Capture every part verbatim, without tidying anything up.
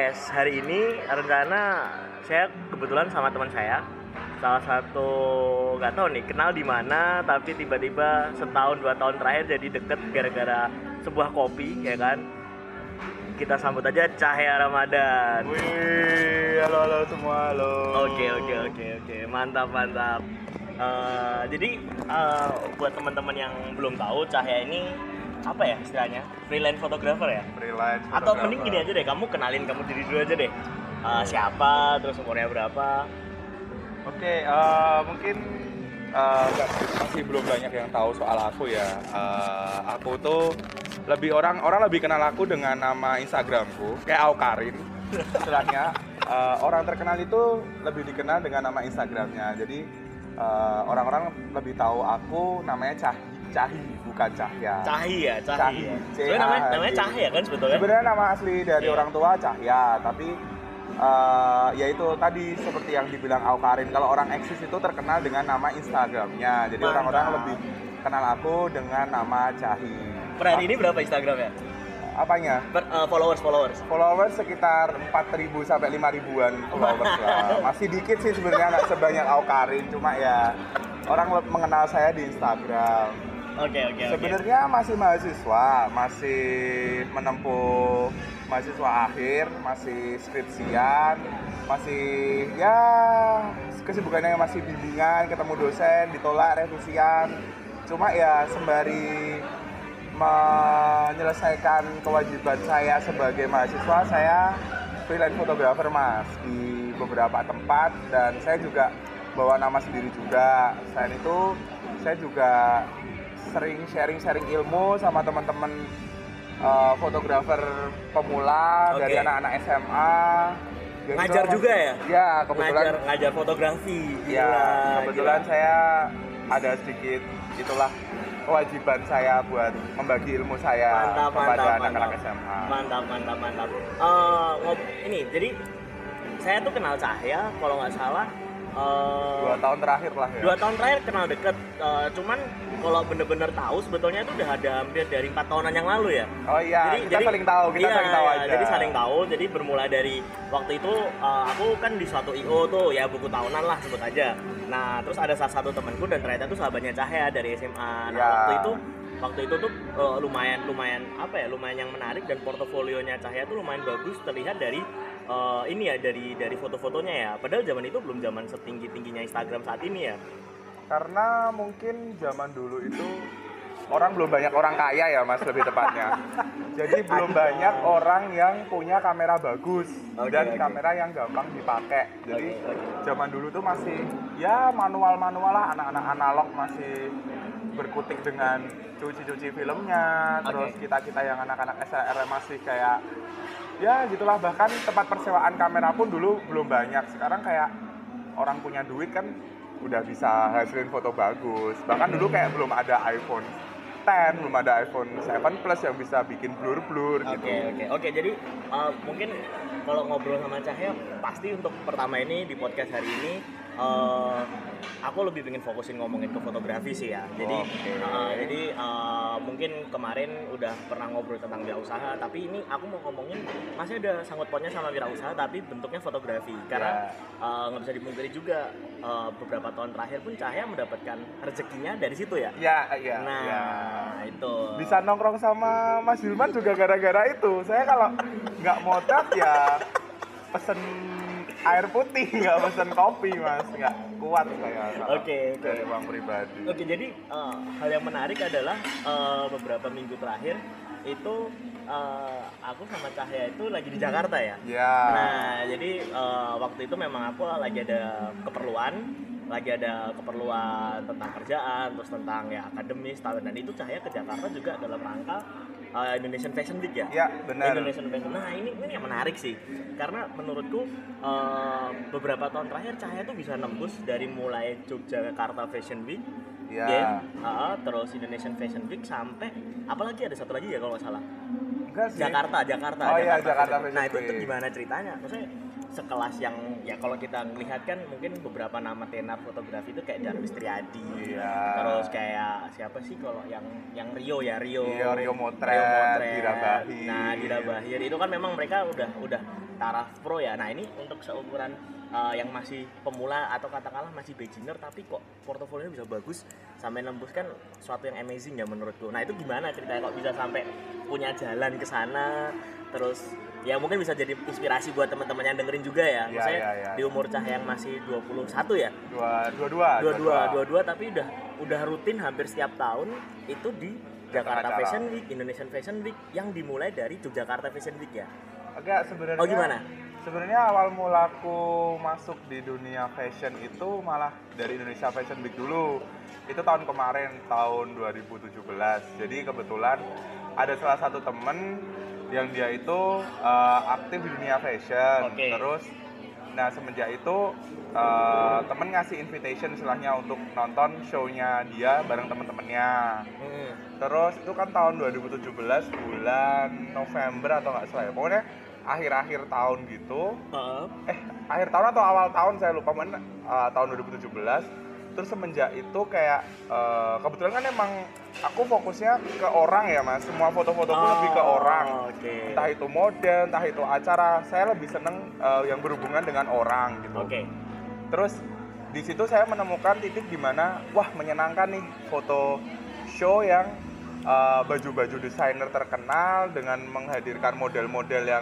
podcast hari ini rencana saya kebetulan sama teman saya, salah satu nggak tahu nih kenal di mana, tapi tiba-tiba setahun dua tahun terakhir jadi deket gara-gara sebuah kopi, ya kan? Kita sambut aja Cahya Ramadan. Wih, halo halo semua, halo. Oke oke oke oke, mantap mantap. Uh, jadi uh, buat teman-teman yang belum tahu, Cahya ini apa ya istilahnya? Freelance photographer ya? Freelance Atau photographer. mending gini aja deh, kamu kenalin kamu diri dulu aja deh. Uh, siapa, terus umurnya berapa? Oke, uh, mungkin uh, masih belum banyak yang tahu soal aku ya. Uh, aku tuh lebih orang orang lebih kenal aku dengan nama Instagramku, kayak Aukarin. Istilahnya uh, orang terkenal itu lebih dikenal dengan nama Instagramnya. Jadi uh, orang-orang lebih tahu aku namanya Cah Cahi, bukan Cahya. Cahi ya, Cahi. Cahi. Ya. Sebenarnya namanya, namanya Cahya kan sebetulnya? Sebenarnya nama asli dari yeah. orang tua Cahya, tapi uh, ya itu tadi seperti yang dibilang Aukarin, kalau orang eksis itu terkenal dengan nama Instagramnya. Jadi Mantap. orang-orang lebih kenal aku dengan nama Cahi. Per hari ini berapa Instagramnya? Apanya? Per, uh, followers, followers? Followers sekitar empat ribu sampai lima ribuan followers lah. Masih dikit sih sebenarnya, nggak sebanyak Aukarin, cuma ya orang mengenal saya di Instagram. Oke, oke, oke. Sebenarnya masih mahasiswa, masih menempuh mahasiswa akhir, masih skripsian, masih ya kesibukannya masih bimbingan, ketemu dosen, ditolak revisian. Cuma ya sembari menyelesaikan kewajiban saya sebagai mahasiswa, saya freelance photographer mas di beberapa tempat, dan saya juga bawa nama sendiri juga. Selain itu saya juga sering sharing-sharing ilmu sama teman-teman uh, fotografer pemula. Okay. Dari anak-anak S M A. Jadi ngajar juga ya? Ya, kebetulan ngajar, ngajar fotografi. Ya, kebetulan gila. Saya ada sedikit itulah kewajiban saya buat membagi ilmu saya mantap, kepada mantap, anak-anak mantap. S M A. Mantap, mantap, mantap. Uh, ngob- ini, jadi saya tuh kenal Cahya, kalau nggak salah uh, dua tahun terakhir lah ya. Dua tahun terakhir kenal deket. Uh, cuman kalau bener-bener tahu sebetulnya itu udah ada hampir dari empat tahunan yang lalu ya. Oh iya, jadi, kita jadi, saling tahu, kita iya, saling tahu iya, aja. Jadi saling tahu, jadi bermula dari waktu itu uh, aku kan di suatu I O tuh ya, buku tahunan lah sebut aja. Nah terus ada salah satu temanku dan ternyata itu sahabatnya Cahya dari S M A. Nah ya. waktu itu waktu itu tuh uh, lumayan lumayan apa ya lumayan yang menarik, dan portofolionya Cahya tuh lumayan bagus terlihat dari uh, ini ya dari dari foto-fotonya ya. Padahal zaman itu belum zaman setinggi tingginya Instagram saat ini ya. Karena mungkin zaman dulu itu orang belum banyak orang kaya ya mas, lebih tepatnya. Jadi belum banyak orang yang punya kamera bagus okay, dan okay. kamera yang gampang dipakai. Jadi okay, okay. zaman dulu tuh masih ya manual-manual lah, anak-anak analog masih berkutik dengan cuci-cuci filmnya. Terus okay. kita-kita yang anak-anak S L R masih kayak ya gitulah, bahkan tempat persewaan kamera pun dulu belum banyak. Sekarang kayak orang punya duit kan udah bisa hasilin foto bagus. Bahkan dulu kayak belum ada iPhone X, belum ada iPhone tujuh Plus yang bisa bikin blur-blur gitu. Oke, oke. Oke, jadi uh, mungkin kalau ngobrol sama Cahya, pasti untuk pertama ini di podcast hari ini uh, aku lebih pengen fokusin ngomongin ke fotografi sih ya. Jadi oh, okay. uh, jadi uh, mungkin kemarin udah pernah ngobrol tentang wirausaha, tapi ini aku mau ngomongin masih ada sangkut pautnya sama wirausaha tapi bentuknya fotografi. Karena nggak yeah. uh, bisa dipungkiri juga uh, beberapa tahun terakhir pun Cahya mendapatkan rezekinya dari situ ya. Iya, yeah, iya. Yeah, nah, yeah. itu. Bisa nongkrong sama Mas Hilman juga gara-gara itu. Saya kalau nggak modal ya pesen air putih, nggak pesen kopi mas, nggak kuat saya. Oke, oke. Dari uang pribadi. Oke, jadi uh, hal yang menarik adalah uh, beberapa minggu terakhir itu uh, aku sama Cahya itu lagi di Jakarta ya. Iya. Nah, jadi uh, waktu itu memang aku lagi ada keperluan, lagi ada keperluan tentang kerjaan, terus tentang ya akademis, dan itu Cahya ke Jakarta juga dalam rangka uh, Indonesian Fashion Week ya. Iya, benar. Indonesian Fashion. Nah, ini ini yang menarik sih. Karena menurutku uh, beberapa tahun terakhir Cahya tuh bisa nembus dari mulai Yogyakarta Fashion Week, ya. Game, uh, terus Indonesian Fashion Week sampai apalagi ada satu lagi ya kalau nggak salah. Jakarta, Jakarta. Oh Jakarta. iya, Jakarta Fashion Week. Nah, itu tuh gimana ceritanya? Maksudnya sekelas yang ya kalau kita melihat kan mungkin beberapa nama tenar fotografi itu kayak Darwis Triadi, iya. terus kayak siapa sih kalau yang yang Rio ya Rio Rio Rio Motret, Rio Motret. Dira Bahir. Nah Dira Bahir itu kan memang mereka udah udah taraf pro ya. Nah ini untuk seukuran uh, yang masih pemula atau katakanlah masih beginner tapi kok portofolionya bisa bagus sampai nembus kan suatu yang amazing ya menurutku. Nah itu gimana ceritanya kok bisa sampai punya jalan ke sana, terus ya mungkin bisa jadi inspirasi buat teman-teman yang dengerin juga ya. Maksudnya ya, ya, ya. Di umur Cah yang masih dua puluh satu ya? dua puluh dua. dua puluh dua, dua puluh dua tapi udah udah rutin hampir setiap tahun itu di Jakarta acara. Fashion Week, Indonesian Fashion Week yang dimulai dari Yogyakarta Fashion Week ya. Agak sebenarnya. Oh gimana? Sebenarnya awal mulaku masuk di dunia fashion itu malah dari Indonesia Fashion Week dulu. Itu tahun kemarin, tahun dua ribu tujuh belas. Jadi kebetulan ada salah satu temen yang dia itu uh, aktif di dunia fashion. Okay. Terus, nah semenjak itu uh, temen ngasih invitation istilahnya untuk nonton show-nya dia bareng temen-temennya. Hmm. Terus itu kan tahun dua ribu tujuh belas bulan November atau nggak salah ya. Pokoknya akhir-akhir tahun gitu. Uh-huh. Eh akhir tahun atau awal tahun saya lupa. Pokoknya uh, tahun dua ribu tujuh belas. Terus semenjak itu kayak uh, kebetulan kan emang aku fokusnya ke orang ya mas, semua foto-fotoku oh, lebih ke orang, okay. Entah itu model, entah itu acara, saya lebih seneng uh, yang berhubungan dengan orang gitu. Okay. Terus di situ saya menemukan titik di mana wah menyenangkan nih foto show yang uh, baju-baju desainer terkenal dengan menghadirkan model-model yang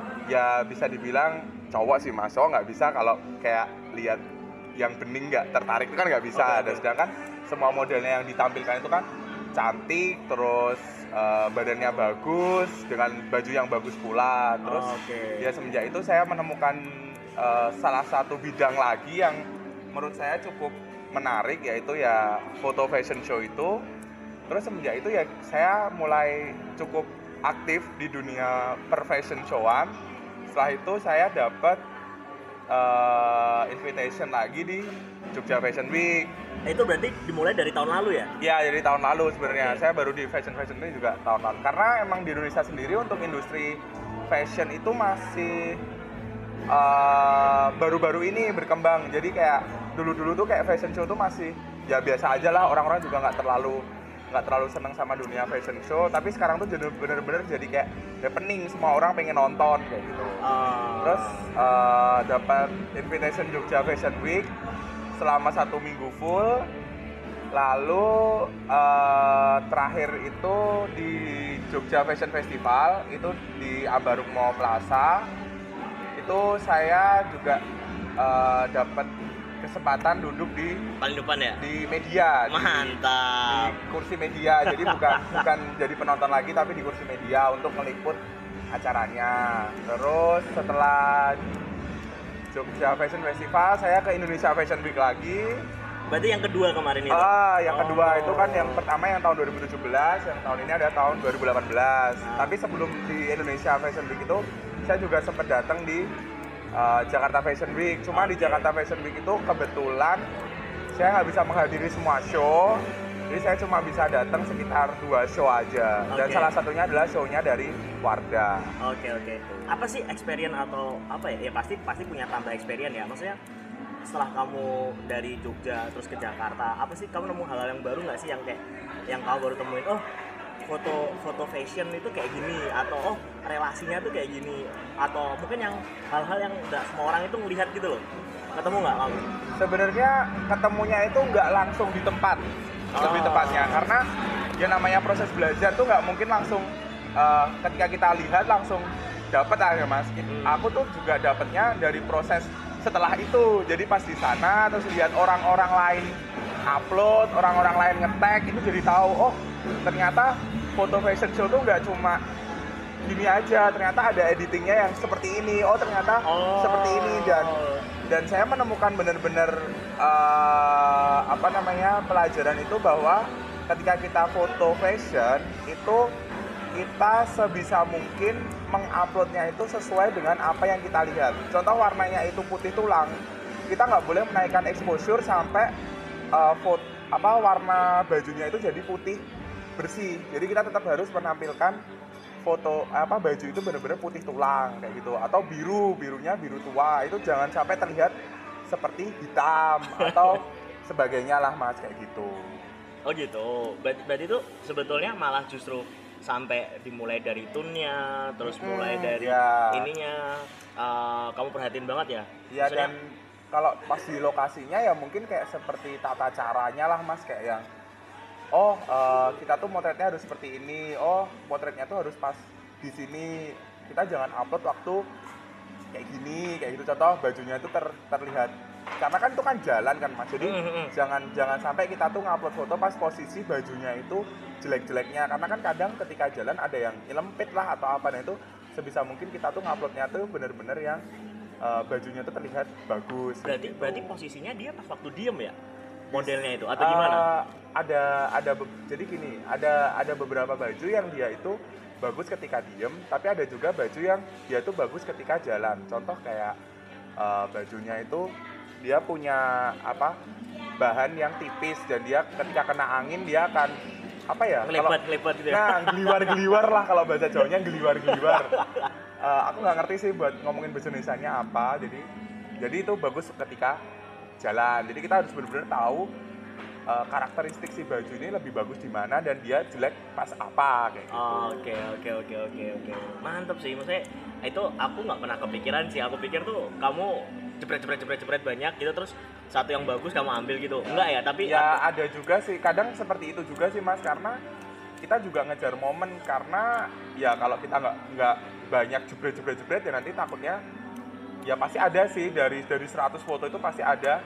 ya bisa dibilang cowok sih mas, cowok nggak bisa kalau kayak lihat yang bening nggak tertarik itu kan nggak bisa. Okay, dan okay. Sedangkan semua modelnya yang ditampilkan itu kan cantik, terus uh, badannya bagus dengan baju yang bagus pula. Terus oh, okay. Ya semenjak itu saya menemukan uh, salah satu bidang lagi yang menurut saya cukup menarik, yaitu ya foto fashion show itu. Terus semenjak itu ya saya mulai cukup aktif di dunia per fashion showan. Setelah itu saya dapat Uh, invitation lagi di Jogja Fashion Week. Itu berarti dimulai dari tahun lalu ya? Iya, dari tahun lalu sebenarnya. Okay. Saya baru di Fashion Fashion Week juga tahun lalu. Karena emang di Indonesia sendiri untuk industri fashion itu masih uh, baru-baru ini berkembang. Jadi kayak dulu-dulu tuh kayak fashion show tuh masih ya biasa aja lah. Orang-orang juga nggak terlalu nggak terlalu senang sama dunia fashion show, tapi sekarang tuh jadi bener-bener jadi kayak happening, semua orang pengen nonton kayak gitu. Uh. Terus uh, dapat invitation Jogja Fashion Week selama satu minggu full. Lalu uh, terakhir itu di Jogja Fashion Festival itu di Ambarukmo Plaza. Itu saya juga uh, dapat kesempatan duduk di paling depan ya? Di media. Mantap. Di, di kursi media. Jadi bukan bukan jadi penonton lagi tapi di kursi media untuk meliput acaranya. Terus setelah Jogja Fashion Festival saya ke Indonesia Fashion Week lagi. Berarti yang kedua kemarin itu? Ah, yang oh. kedua itu kan yang pertama yang tahun dua ribu tujuh belas, yang tahun ini ada tahun dua ribu delapan belas. Nah. Tapi sebelum di Indonesia Fashion Week itu saya juga sempat datang di Uh, Jakarta Fashion Week. Cuma okay. Di Jakarta Fashion Week itu kebetulan saya nggak bisa menghadiri semua show, jadi saya cuma bisa datang sekitar dua show aja. Okay. Dan salah satunya adalah show-nya dari Wardah. Oke okay, oke. Okay. Apa sih experience atau apa ya? Ya pasti pasti punya tambah experience ya. Maksudnya setelah kamu dari Jogja terus ke Jakarta, apa sih kamu nemu hal-hal yang baru nggak sih yang kayak yang kamu baru temuin? Oh foto foto fashion itu kayak gini, atau oh relasinya tuh kayak gini, atau mungkin yang hal-hal yang nggak semua orang itu melihat gitu loh. Ketemu nggak kamu? Sebenarnya ketemunya itu nggak langsung di tempat, oh. lebih tepatnya karena ya namanya proses belajar tuh nggak mungkin langsung uh, ketika kita lihat langsung dapat aja mas. Hmm. Aku tuh juga dapatnya dari proses setelah itu. Jadi pas di sana terus lihat orang-orang lain upload, orang-orang lain nge-tag, itu jadi tahu oh ternyata foto fashion show tuh nggak cuma gini aja, ternyata ada editingnya yang seperti ini, oh ternyata oh. seperti ini. Dan dan saya menemukan benar-benar uh, apa namanya pelajaran itu bahwa ketika kita foto fashion itu kita sebisa mungkin menguploadnya itu sesuai dengan apa yang kita lihat. Contoh warnanya itu putih tulang, kita nggak boleh menaikkan exposure sampai uh, foto apa warna bajunya itu jadi putih bersih. Jadi kita tetap harus menampilkan foto apa baju itu benar-benar putih tulang kayak gitu, atau biru, birunya biru tua, itu jangan sampai terlihat seperti hitam atau sebagainya lah mas kayak gitu. Oh gitu. Berarti, berarti itu sebetulnya malah justru sampai dimulai dari tune-nya, terus hmm, mulai dari ya. ininya, uh, kamu perhatiin banget ya? Iya, dan kalau pas di lokasinya ya mungkin kayak seperti tata caranya lah Mas, kayak yang oh uh, kita tuh motretnya harus seperti ini, oh motretnya tuh harus pas di sini, kita jangan upload waktu kayak gini, kayak gitu. Contoh bajunya itu ter, terlihat, karena kan itu kan jalan kan Mas, jadi mm-hmm. jangan jangan sampai kita tuh ngupload foto pas posisi bajunya itu jelek-jeleknya, karena kan kadang ketika jalan ada yang nyelempit lah atau apa, nah itu sebisa mungkin kita tuh nguploadnya tuh bener-bener yang uh, bajunya tuh terlihat bagus. Berarti gitu. berarti posisinya dia pas waktu diem ya modelnya itu atau gimana? Uh, ada ada jadi gini, ada ada beberapa baju yang dia itu bagus ketika diem, tapi ada juga baju yang dia itu bagus ketika jalan. Contoh kayak uh, bajunya itu dia punya apa bahan yang tipis dan dia ketika kena angin dia akan apa ya? Ngelipat-ngelipat gitu ya. Nah, geliwar-geliwar lah kalau bahasa Jawanya, geliwar-geliwar. uh, aku nggak ngerti sih buat ngomongin bahasa Indonesianya apa. Jadi jadi itu bagus ketika jalan. Jadi kita harus benar-benar tahu uh, karakteristik si baju ini lebih bagus di mana dan dia jelek pas apa kayak gitu. Oke oke oke oke oke. Mantap sih, maksudnya itu aku nggak pernah kepikiran sih. Aku pikir tuh kamu jepret-jepret-jepret banyak gitu, terus satu yang bagus kamu ambil gitu. Enggak ya, tapi ya aku... ada juga sih. Kadang seperti itu juga sih Mas, karena kita juga ngejar momen, karena ya kalau kita nggak nggak banyak jepret-jepret-jepret ya nanti takutnya ya pasti ada sih dari dari seratus foto itu pasti ada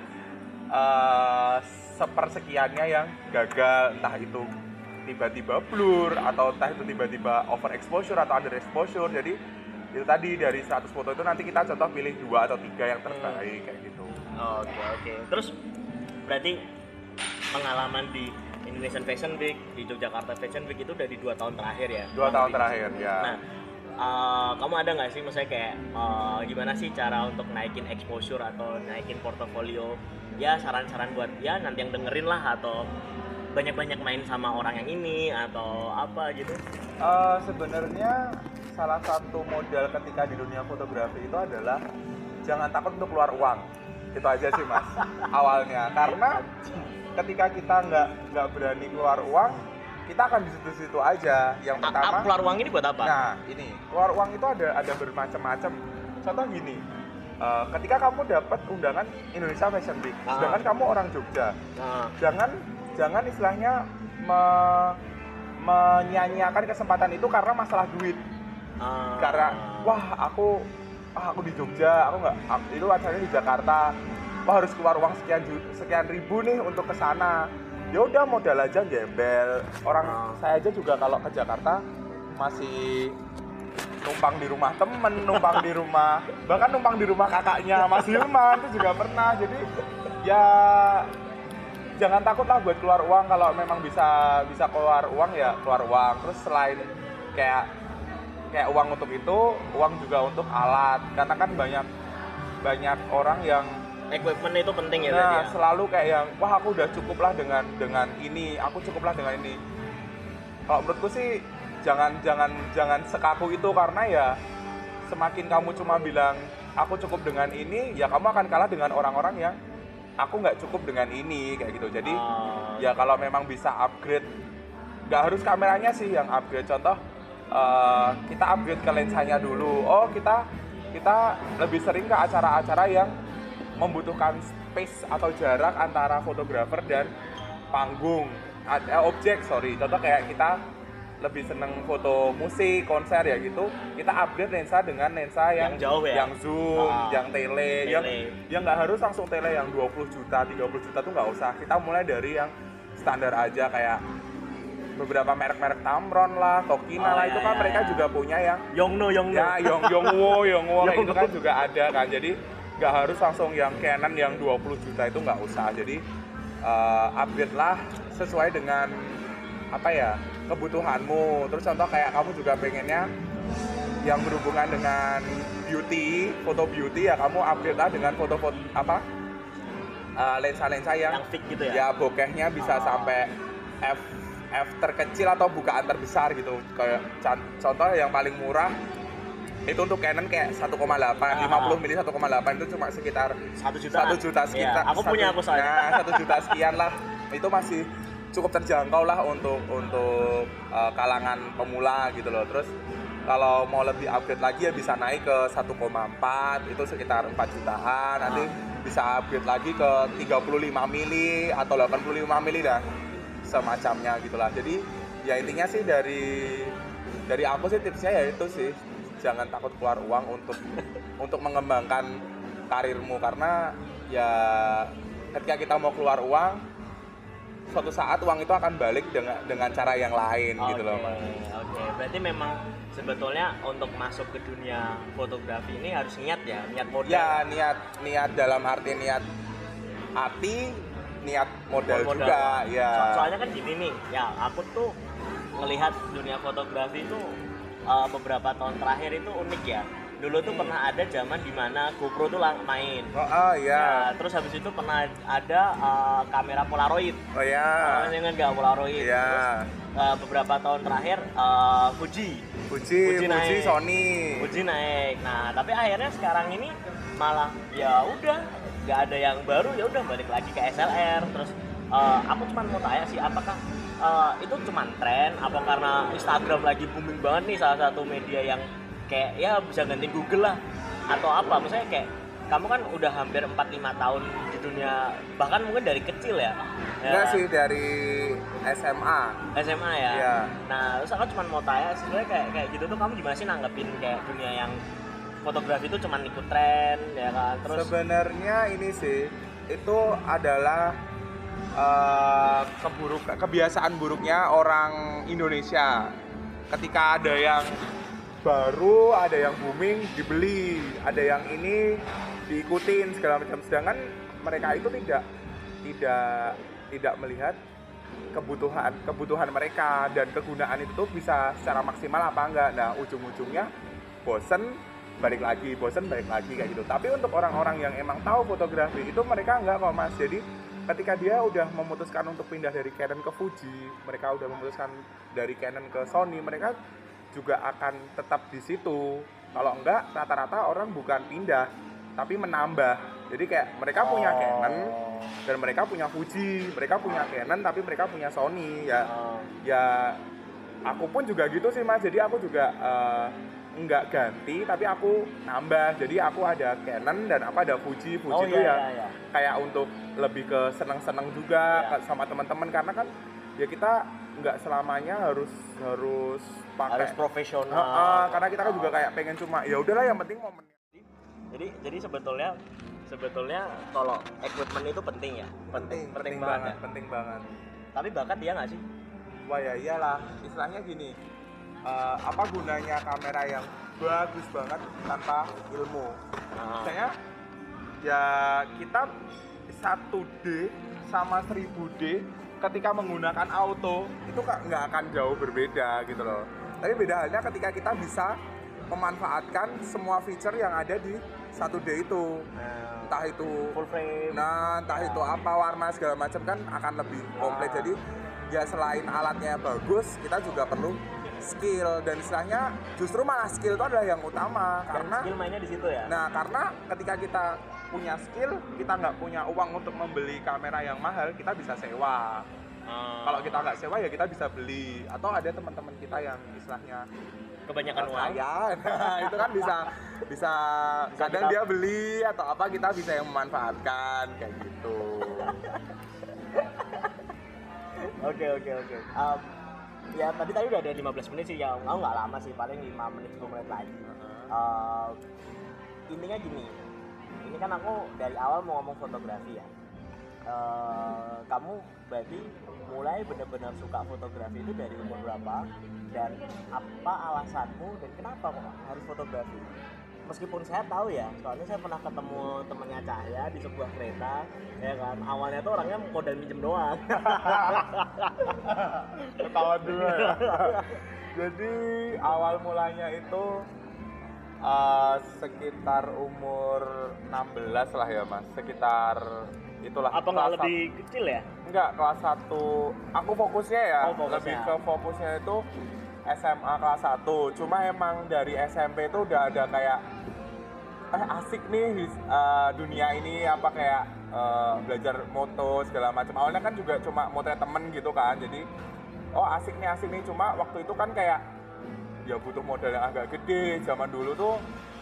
uh, sepersekiannya yang gagal, entah itu tiba-tiba blur atau entah itu tiba-tiba overexposure atau underexposure. Jadi itu tadi dari seratus foto itu nanti kita contoh pilih dua atau tiga yang terbaik kayak gitu. Oke okay, oke. Okay. Terus berarti pengalaman di Indonesian Fashion Week, di Yogyakarta Fashion Week itu dari dua tahun terakhir ya? Dua tahun terakhir ya. Nah, uh, kamu ada nggak sih misalnya kayak uh, gimana sih cara untuk naikin exposure atau naikin portofolio? Ya saran-saran buat ya nanti yang dengerin lah, atau banyak-banyak main sama orang yang ini atau apa gitu? Uh, sebenarnya salah satu modal ketika di dunia fotografi itu adalah jangan takut untuk keluar uang. Itu aja sih Mas awalnya, karena ketika kita nggak nggak berani keluar uang, kita akan di situ-situ aja. Yang pertama, keluar uang ini buat apa? Nah ini keluar uang itu ada ada bermacam-macam. Contoh gini, uh, ketika kamu dapat undangan Indonesia Fashion Week, ah. sedangkan kamu orang Jogja, ah. jangan jangan istilahnya me, menyanyiakan kesempatan itu karena masalah duit. Ah. Karena wah aku ah, aku di Jogja, aku nggak, itu acaranya di Jakarta, wah harus keluar uang sekian sekian ribu nih untuk kesana. Ya udah modal aja gembel. Orang ah. saya aja juga kalau ke Jakarta masih numpang di rumah temen, numpang di rumah, bahkan numpang di rumah kakaknya Mas Hilman itu juga pernah. Jadi ya jangan takut lah buat keluar uang. Kalau memang bisa bisa keluar uang ya keluar uang. Terus selain kayak kayak uang untuk itu, uang juga untuk alat. Karena kan banyak banyak orang yang equipment itu penting ya. Nah, ya? selalu kayak yang wah aku udah cukup lah dengan dengan ini, aku cukup lah dengan ini. Kalau menurutku sih jangan jangan jangan sekaku itu, karena ya semakin kamu cuma bilang aku cukup dengan ini, ya kamu akan kalah dengan orang-orang yang aku nggak cukup dengan ini kayak gitu. Jadi uh. ya kalau memang bisa upgrade, nggak harus kameranya sih yang upgrade. Contoh Uh, kita upgrade ke lensanya dulu. Oh kita kita lebih sering ke acara-acara yang membutuhkan space atau jarak antara fotografer dan panggung, eh, objek sorry. Contoh kayak kita lebih seneng foto musik, konser ya gitu. Kita upgrade lensa dengan lensa yang, yang jauh ya, yang zoom, ah, yang tele, tele, yang yang nggak harus langsung tele yang dua puluh juta, tiga puluh juta tuh nggak usah. Kita mulai dari yang standar aja kayak beberapa merek-merek Tamron lah, Tokina oh, lah, ya, itu kan ya, mereka ya. juga punya yang Yongno, Yongno. Ya, Yong Yongwo, Yongwo itu kan juga ada kan. Jadi nggak harus langsung yang Canon yang dua puluh juta itu nggak usah. Jadi uh, upgrade lah sesuai dengan apa ya kebutuhanmu. Terus contoh kayak kamu juga pengennya yang berhubungan dengan beauty, foto beauty ya kamu upgrade lah dengan foto-foto apa uh, lensa-lensa yang, yang fix gitu ya. Ya bokehnya bisa oh. sampai f F terkecil atau bukaan terbesar gitu. Kayak contoh yang paling murah itu untuk Canon kayak satu koma delapan, lima puluh mili satu koma delapan itu cuma sekitar satu juta. satu juta sekitar. Ya, aku satu, punya aku soalnya. Nah, satu juta sekian lah. Itu masih cukup terjangkau lah untuk untuk uh, kalangan pemula gitu loh. Terus kalau mau lebih upgrade lagi ya bisa naik ke satu koma empat, itu sekitar empat jutaan. Nanti bisa upgrade lagi ke tiga puluh lima mili atau delapan puluh lima mili dan semacamnya gitulah. Jadi ya intinya sih dari dari aku sih tipsnya ya itu sih, jangan takut keluar uang untuk untuk mengembangkan karirmu, karena ya ketika kita mau keluar uang, suatu saat uang itu akan balik dengan dengan cara yang lain okay, gitu loh. Oke, okay. Berarti memang sebetulnya untuk masuk ke dunia fotografi ini harus niat ya, niat modal. Ya, niat niat dalam arti niat hati, niat modal, modal juga. Ya. So, soalnya kan gini nih, ya aku tuh ngelihat dunia fotografi itu uh, beberapa tahun terakhir itu unik ya. Dulu tuh pernah ada zaman dimana GoPro tuh main. Oh, oh iya. Ya, terus habis itu pernah ada uh, kamera Polaroid. Oh iya. Oh, ingat nggak Polaroid? Iya. Terus uh, beberapa tahun terakhir uh, Fuji. Fuji, Fuji, Fuji Sony. Fuji naik. Nah, tapi akhirnya sekarang ini malah ya udah nggak ada yang baru, ya udah balik lagi ke S L R. Terus uh, aku cuma mau tanya sih, apakah uh, itu cuma tren? Apa karena Instagram lagi booming banget nih, salah satu media yang kayak ya bisa ganti Google lah, atau apa? Misalnya kayak kamu kan udah hampir empat lima tahun di dunia, bahkan mungkin dari kecil ya? Enggak ya, sih, dari S M A. S M A ya? Iya. Nah, terus aku cuma mau tanya, sebenarnya kayak kayak gitu tuh kamu gimana sih nanggepin kayak dunia yang fotografi itu cuma ikut tren ya kan? Terus sebenarnya ini sih, itu adalah uh, keburuk kebiasaan buruknya orang Indonesia. Ketika ada yang baru, ada yang booming, dibeli, ada yang ini diikutin segala macam, sedangkan mereka itu tidak tidak tidak melihat kebutuhan kebutuhan mereka dan kegunaan itu tuh bisa secara maksimal apa enggak. Nah, ujung-ujungnya bosen, balik lagi, bosen, balik lagi kayak gitu. Tapi untuk orang-orang yang emang tahu fotografi itu mereka enggak kok Mas. Jadi ketika dia udah memutuskan untuk pindah dari Canon ke Fuji, mereka udah memutuskan dari Canon ke Sony, mereka juga akan tetap di situ. Kalau enggak, rata-rata orang bukan pindah, tapi menambah. Jadi kayak mereka punya oh. Canon dan mereka punya Fuji, mereka punya Canon tapi mereka punya Sony. Ya, oh. ya aku pun juga gitu sih Mas. Jadi aku juga uh, enggak ganti, tapi aku nambah. Jadi aku ada Canon dan aku ada Fuji. Fuji oh, itu iya, ya iya, iya. kayak untuk lebih ke seneng-seneng juga iya. sama teman-teman, karena kan ya kita nggak selamanya harus harus pakai harus profesional. Uh, uh, karena kita kan juga kayak pengen cuma ya udahlah yang penting momennya. Jadi jadi sebetulnya sebetulnya kalau equipment itu penting ya. Penting, penting, penting banget, banget ya? penting banget. Tapi bakat dia nggak sih? Wah ya iyalah, istilahnya gini. Uh, apa gunanya kamera yang bagus banget tanpa ilmu? Misalnya uh. ya kita satu D sama seribu D ketika menggunakan auto itu nggak akan jauh berbeda gitu loh. Tapi beda halnya ketika kita bisa memanfaatkan semua feature yang ada di satu D itu, nah, entah itu full frame, nah entah itu apa warna segala macam kan akan lebih komplit. Jadi ya selain alatnya bagus, kita juga perlu skill, dan istilahnya justru malah skill itu adalah yang utama. Dan karena skill mainnya di situ ya. Nah karena ketika kita punya skill, kita nggak punya uang untuk membeli kamera yang mahal, kita bisa sewa. Hmm. Kalau kita nggak sewa ya kita bisa beli, atau ada teman-teman kita yang istilahnya kebanyakan uang ya, nah, itu kan bisa bisa, bisa kadang kita dia beli atau apa, kita bisa yang memanfaatkan kayak gitu. Oke oke oke. Ya tadi tadi udah ada lima belas menit sih, ya nggak nggak lama sih, paling lima menit sepuluh menit lagi. Uh, intinya gini, ini kan aku dari awal mau ngomong fotografi ya. Uh, kamu berarti mulai benar-benar suka fotografi itu dari umur berapa, dan apa alasanmu dan kenapa kok harus fotografi? Meskipun saya tahu ya, soalnya saya pernah ketemu temannya Cahya di sebuah kereta, ya kan, awalnya tuh orangnya modal minjem doang. Ketawa dulu ya. Jadi awal mulanya itu uh, sekitar umur enam belas lah ya Mas, sekitar itulah. Apa nggak lebih kecil ya? Enggak, kelas satu. Aku fokusnya ya, oh, fokusnya. lebih ke fokusnya itu S M A kelas satu. Cuma emang dari S M P itu udah ada kayak eh, asik nih uh, dunia ini apa kayak uh, belajar moto segala macam. Awalnya kan juga cuma motret temen gitu kan, jadi oh asik nih asik nih, cuma waktu itu kan kayak ya butuh modal yang agak gede. Zaman dulu tuh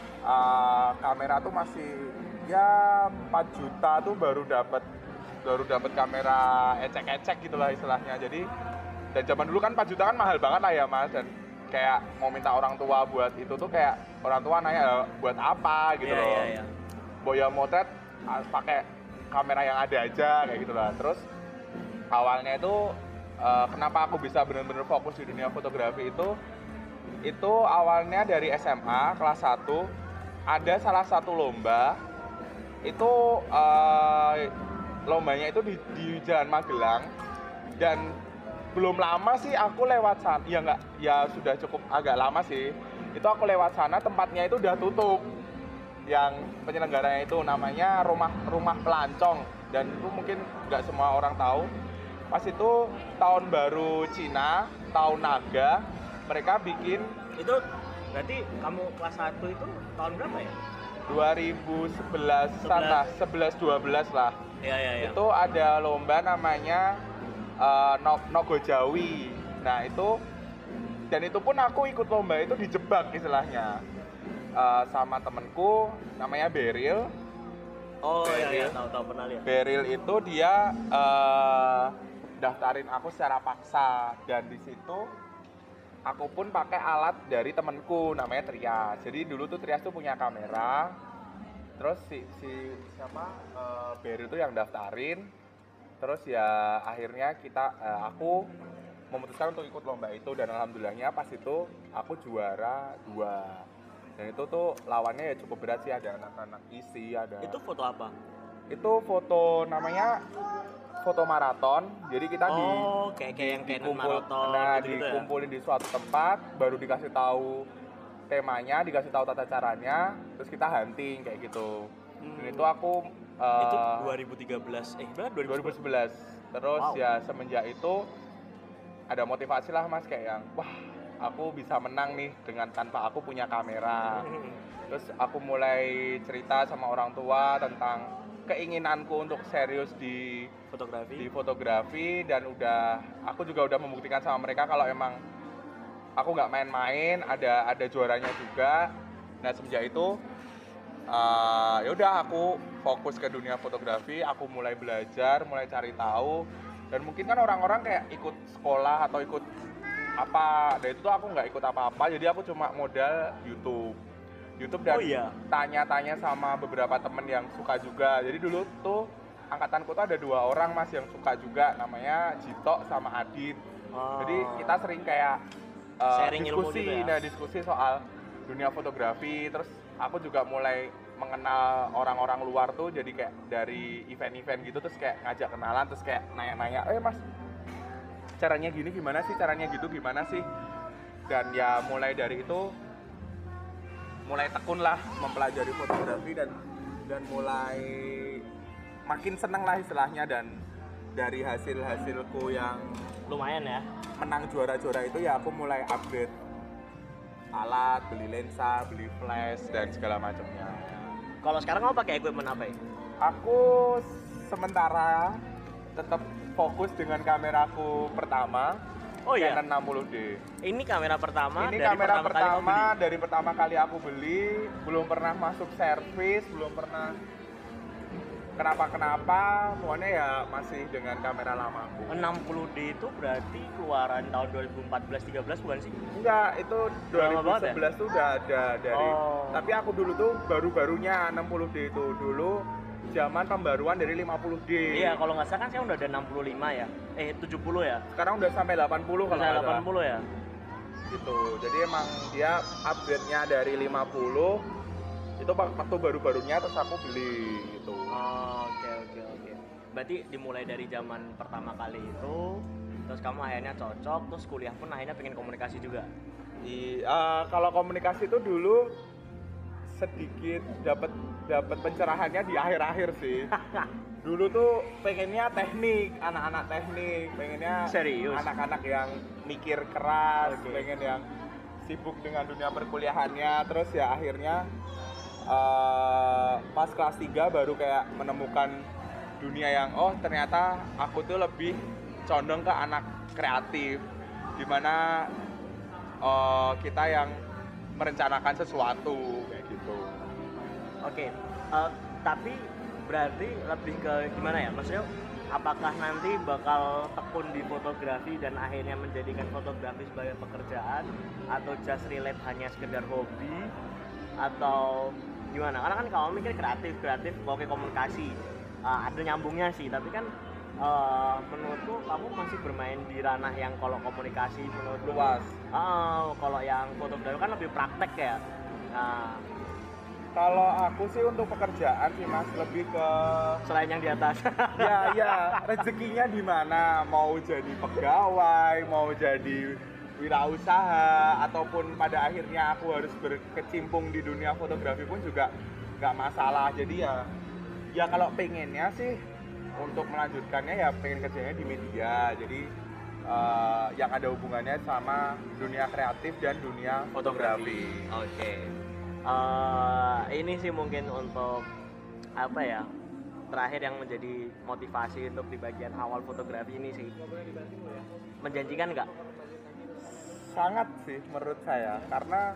uh, kamera tuh masih ya empat juta tuh baru dapat baru dapat kamera ecek-ecek gitulah istilahnya. Jadi dan zaman dulu kan empat juta kan mahal banget lah ya Mas, dan kayak mau minta orang tua buat itu tuh kayak orang tua nanya buat apa gitu yeah, loh. Yeah, yeah. Boya motret pakai kamera yang ada aja kayak gitu lah. Terus awalnya itu uh, kenapa aku bisa benar-benar fokus di dunia fotografi itu itu awalnya dari S M A kelas satu ada salah satu lomba itu uh, lombanya itu di, di Jalan Magelang, dan belum lama sih aku lewat sana, ya nggak, ya sudah cukup agak lama sih. Itu aku lewat sana, tempatnya itu udah tutup. Yang penyelenggaranya itu namanya rumah rumah pelancong, dan itu mungkin nggak semua orang tahu. Pas itu tahun baru Cina, tahun naga, mereka bikin. Itu berarti kamu kelas satu itu tahun berapa ya? dua ribu sebelas sana, sebelas dua belas lah. Ya, ya, ya. Itu ada lomba namanya Uh, Nogo Jawi. Nah itu, dan itu pun aku ikut lomba itu dijebak istilahnya uh, sama temenku namanya Beril. Oh iya, iya, tahu tahu pernah lihat. Beril itu dia uh, daftarin aku secara paksa, dan di situ aku pun pakai alat dari temenku namanya Trias. Jadi dulu tuh Trias tuh punya kamera, terus si, si siapa uh, Beril tuh yang daftarin. Terus ya akhirnya kita, eh, aku memutuskan untuk ikut lomba itu, dan alhamdulillahnya pas itu aku juara dua. Dan itu tuh lawannya ya cukup berat sih, ada anak-anak isi, ada. Itu foto apa? Itu foto namanya foto maraton. Jadi kita oh, di kayak kayak yang Canon dikumpul, maraton nah, gitu dikumpulin ya? Di suatu tempat, baru dikasih tahu temanya, dikasih tahu tata caranya, terus kita hunting kayak gitu. Hmm. Dan itu aku Uh, itu dua ribu tiga belas eh berapa dua ribu sebelas. Terus wow. Ya semenjak itu ada motivasi lah Mas, kayak yang wah aku bisa menang nih dengan tanpa aku punya kamera. Terus aku mulai cerita sama orang tua tentang keinginanku untuk serius di fotografi di fotografi dan udah aku juga udah membuktikan sama mereka kalau emang aku nggak main-main, ada ada juaranya juga. Nah semenjak itu Uh, ya udah aku fokus ke dunia fotografi, aku mulai belajar, mulai cari tahu, dan mungkin kan orang-orang kayak ikut sekolah atau ikut apa, dan itu tuh aku nggak ikut apa-apa, jadi aku cuma modal YouTube, YouTube dan oh, iya. tanya-tanya sama beberapa temen yang suka juga. Jadi dulu tuh angkatanku tuh ada dua orang Mas yang suka juga, namanya Jito sama Adit. Oh. Jadi kita sering kayak uh, diskusi, gitu ya? Nah diskusi soal dunia fotografi, terus aku juga mulai mengenal orang-orang luar tuh, jadi kayak dari event-event gitu, terus kayak ngajak kenalan, terus kayak nanya-nanya, eh Mas, caranya gini gimana sih, caranya gitu gimana sih, dan ya mulai dari itu mulai tekun lah mempelajari fotografi, dan dan mulai makin seneng lah istilahnya, dan dari hasil-hasilku yang lumayan ya, menang juara-juara itu ya aku mulai upgrade alat, beli lensa, beli flash, dan segala macamnya. Kalau sekarang kamu pakai equipment apa ya? Aku sementara tetap fokus dengan kameraku pertama, oh, Canon iya? enam puluh D. Ini kamera pertama Ini dari kamera pertama, pertama kali dari pertama kali aku beli, belum pernah masuk servis, belum pernah kenapa-kenapa, pokoknya ya masih dengan kamera lamaku. enam puluh D itu berarti keluaran tahun dua ribu empat belas tiga belas bukan sih? Enggak, itu dua ribu sebelas ya? Tuh udah ada dari. Oh. Tapi aku dulu tuh baru-barunya enam puluh D itu dulu zaman pembaruan dari lima puluh D. Iya, kalau nggak salah kan saya udah ada enam puluh lima ya. Eh, tujuh puluh ya. Sekarang udah sampai delapan puluh kalau nggak salah. delapan puluh ya. Gitu. Jadi emang dia upgrade-nya dari lima puluh itu waktu baru-barunya, terus aku beli gitu. Oh, oke oke oke. Berarti dimulai dari zaman pertama kali itu, terus kamu akhirnya cocok, terus kuliah pun akhirnya pengen komunikasi juga. I, uh, kalau komunikasi itu dulu sedikit dapat dapat pencerahannya di akhir-akhir sih. Dulu tuh pengennya teknik, anak-anak teknik, pengennya serius, anak-anak yang mikir keras, okay. pengen yang sibuk dengan dunia perkuliahannya, terus ya akhirnya uh, pas kelas tiga baru kayak menemukan dunia yang oh ternyata aku tuh lebih condong ke anak kreatif, dimana uh, kita yang merencanakan sesuatu kayak gitu. Oke, uh, tapi berarti lebih ke gimana ya? Maksudnya apakah nanti bakal tekun di fotografi dan akhirnya menjadikan fotografi sebagai pekerjaan, atau just relate hanya sekedar hobi, atau gimana? Karena kan kalau mikir kreatif, kreatif oke komunikasi, uh, ada nyambungnya sih, tapi kan uh, menurutku kamu masih bermain di ranah yang kalau komunikasi menurut luas. Uh, kalau yang fotografi kan lebih praktek ya. Nah, kalau aku sih untuk pekerjaan sih Mas lebih ke selain yang di atas. ya ya rezekinya di mana, mau jadi pegawai, mau jadi wirausaha, ataupun pada akhirnya aku harus berkecimpung di dunia fotografi pun juga nggak masalah. Jadi ya ya kalau pengennya sih untuk melanjutkannya ya pengen kerjanya di media, jadi uh, yang ada hubungannya sama dunia kreatif dan dunia fotografi. Oke. Okay. Uh, ini sih mungkin untuk apa ya, terakhir yang menjadi motivasi untuk di bagian awal fotografi ini sih. Menjanjikan nggak? Sangat sih menurut saya, karena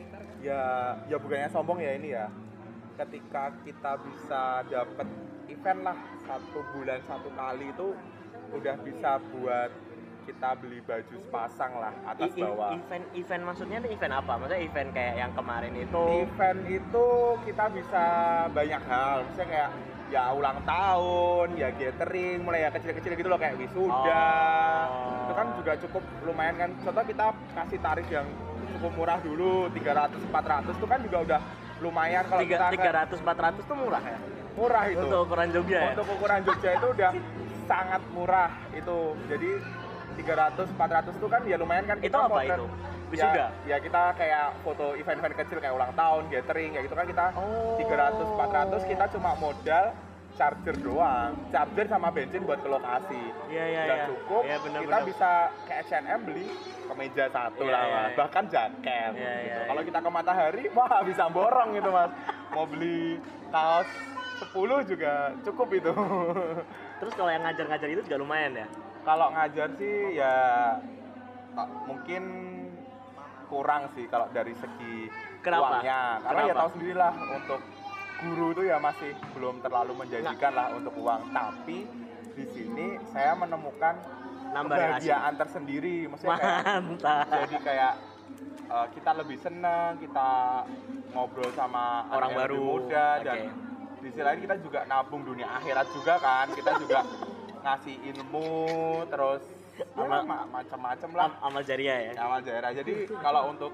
ya ya bukannya sombong ya ini ya, ketika kita bisa dapat event lah satu bulan satu kali itu udah bisa buat kita beli baju sepasang lah atas I, bawah. Event event maksudnya event apa? Maksudnya event kayak yang kemarin itu? Event itu kita bisa banyak hal, misalnya kayak ya ulang tahun, ya gathering, mulai ya kecil-kecil gitu loh kayak wisuda. Oh. Itu kan juga cukup lumayan kan. Contoh kita kasih tarif yang cukup murah dulu tiga ratus empat ratus itu kan juga udah lumayan kalau kita tiga ratus empat ratus tuh murah ya? Murah itu. Untuk ukuran Jogja ya? Untuk ukuran Jogja itu udah sangat murah itu. Jadi tiga ratus empat ratus itu kan ya lumayan kan. Itu apa itu? Ya, ya kita kayak foto event-event kecil kayak ulang tahun, gathering kayak gitu kan kita oh. tiga ratus empat ratus kita cuma modal charger doang, charger sama bensin buat ke lokasi. Iya iya iya. Cukup. Ya, bener, kita bener. bisa ke H and M beli kemeja satu ya, lah ya, mas, ya. bahkan jaket. Ya, gitu. ya, Kalau ya. kita ke Matahari, wah bisa borong gitu mas. Mau beli kaos sepuluh juga cukup itu. Terus kalau yang ngajar-ngajar itu juga lumayan ya? Kalau ngajar sih ya mungkin kurang sih kalau dari segi Kenapa? uangnya. Karena Kenapa? ya tahu sendirilah untuk guru itu ya masih belum terlalu menjanjikan nah. lah untuk uang. Tapi di sini saya menemukan nambah kebahagiaan tersendiri. Maksudnya mantap. Kayak, jadi kayak uh, kita lebih senang, kita ngobrol sama orang anak baru lebih muda okay. dan di sisi lain kita juga nabung dunia akhirat juga kan. Kita juga ngasih ilmu terus amal ya, macam-macam lah. Am- amal jariah ya. Amal jariah. Jadi kalau untuk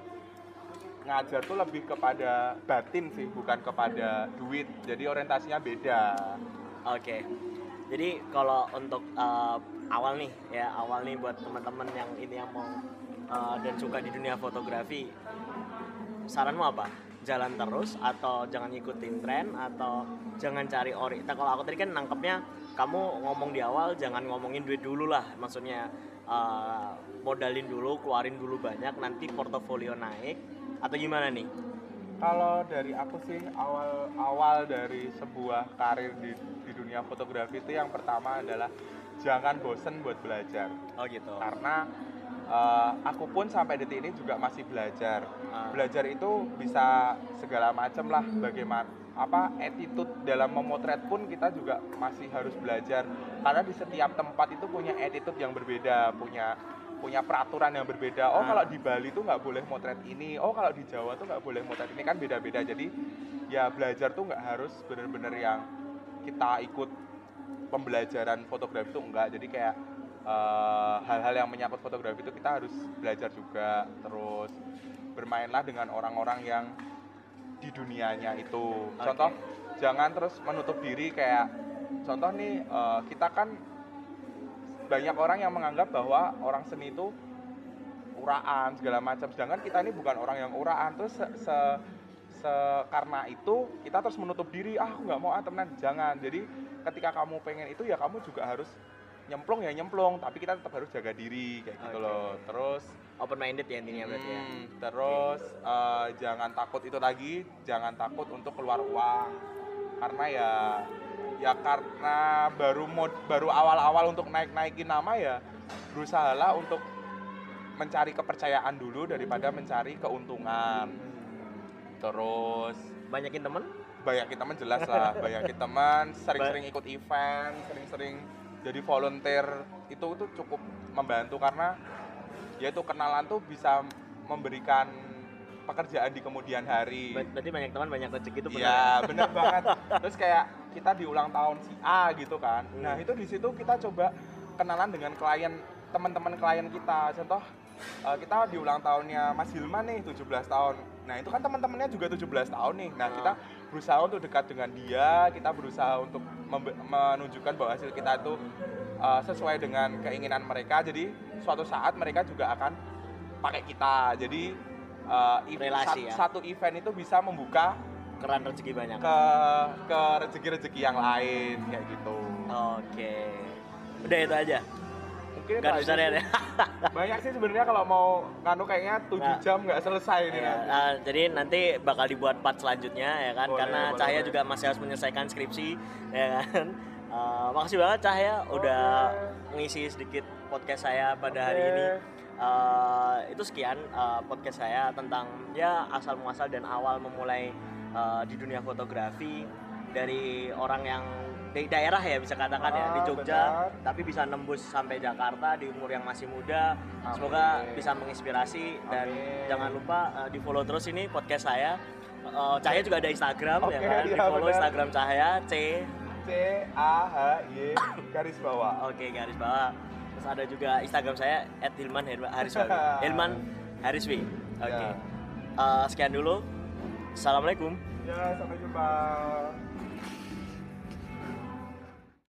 ngajar tuh lebih kepada batin sih, bukan kepada duit. Jadi orientasinya beda. Oke. Okay. Jadi kalau untuk uh, awal nih ya, awal nih buat teman-teman yang ini yang mau uh, dan suka di dunia fotografi, saranmu apa? Jalan terus atau jangan ngikutin tren atau jangan cari ori? Nah, kalau aku tadi kan nangkepnya kamu ngomong di awal jangan ngomongin duit dulu lah, maksudnya uh, modalin dulu, keluarin dulu banyak, nanti portofolio naik atau gimana nih? Kalau dari aku sih awal awal dari sebuah karir di, di dunia fotografi itu yang pertama adalah jangan bosen buat belajar. Oh gitu. Karena uh, aku pun sampai detik ini juga masih belajar. Uh. Belajar itu bisa segala macam lah, bagaimana apa attitude dalam memotret pun kita juga masih harus belajar. Karena di setiap tempat itu punya attitude yang berbeda, punya punya peraturan yang berbeda. Oh, kalau di Bali tuh nggak boleh motret ini. Oh, kalau di Jawa tuh nggak boleh motret ini, kan beda-beda. Jadi ya belajar tuh nggak harus benar-benar yang kita ikut pembelajaran fotografi itu enggak. Jadi kayak uh, hal-hal yang menyangkut fotografi itu kita harus belajar juga. Terus bermainlah dengan orang-orang yang di dunianya itu. Contoh, okay. Jangan terus menutup diri kayak contoh nih uh, kita kan banyak orang yang menganggap bahwa orang seni itu uraan segala macam, sedangkan kita ini bukan orang yang uraan. Terus se, se, se karena itu kita terus menutup diri, ah aku nggak mau ah temenan, jangan. Jadi ketika kamu pengen itu ya kamu juga harus nyemplung ya nyemplung, tapi kita tetap harus jaga diri kayak gitu okay. loh. Terus open minded ya intinya berarti ya. Hmm, terus uh, jangan takut itu lagi, jangan takut untuk keluar uang. Karena ya ya karena baru mod, baru awal-awal untuk naik-naikin nama ya, berusahalah untuk mencari kepercayaan dulu daripada mencari keuntungan. Terus banyakin temen? Banyakin teman jelas lah, banyakin teman, sering-sering ikut event, sering-sering jadi volunteer, itu tuh cukup membantu karena yaitu kenalan tuh bisa memberikan pekerjaan di kemudian hari. Berarti banyak teman banyak rezeki itu benar. Iya, benar banget. Terus kayak kita di ulang tahun si A gitu kan. Hmm. Nah, itu di situ kita coba kenalan dengan klien, teman-teman klien kita. Contoh uh, kita di ulang tahunnya Mas Hilman nih tujuh belas tahun. Nah, itu kan teman-temannya juga tujuh belas tahun nih. Nah, kita berusaha untuk dekat dengan dia, kita berusaha untuk membe- menunjukkan bahwa hasil kita itu uh, sesuai dengan keinginan mereka. Jadi, suatu saat mereka juga akan pakai kita. Jadi, uh, relasi, sat- ya? satu event itu bisa membuka keran rezeki banyak. ke ke rezeki-rezeki yang lain kayak gitu. Oke. Udah itu aja. Mungkin Gak bisa ya. Banyak sih sebenarnya kalau mau nganu kayaknya tujuh Nah, jam nggak selesai ini ya, nanti. uh, jadi nanti bakal dibuat part selanjutnya ya kan, Boleh, karena boleh, Cahaya boleh. juga masih harus menyelesaikan skripsi ya kan. Uh, makasih banget Cahaya udah ngisi sedikit podcast saya pada hari Oke. ini. Uh, itu sekian uh, podcast saya tentang ya asal muasal dan awal memulai uh, di dunia fotografi dari orang yang dari daerah ya bisa katakan ya di Ah, Jogja, benar. tapi bisa nembus sampai Jakarta di umur yang masih muda. Amin. Semoga bisa menginspirasi dan Amin. jangan lupa uh, di follow terus ini podcast saya. Uh, Cahaya juga ada Instagram Oke, ya kan, di iya, follow benar. Instagram Cahaya C C A H Y garis bawah. Oke garis bawah. Terus ada juga Instagram saya at Hilman Hariswi. Hilman Hariswi. Oke. Ya. Uh, sekian dulu. Assalamualaikum. Ya, sampai jumpa.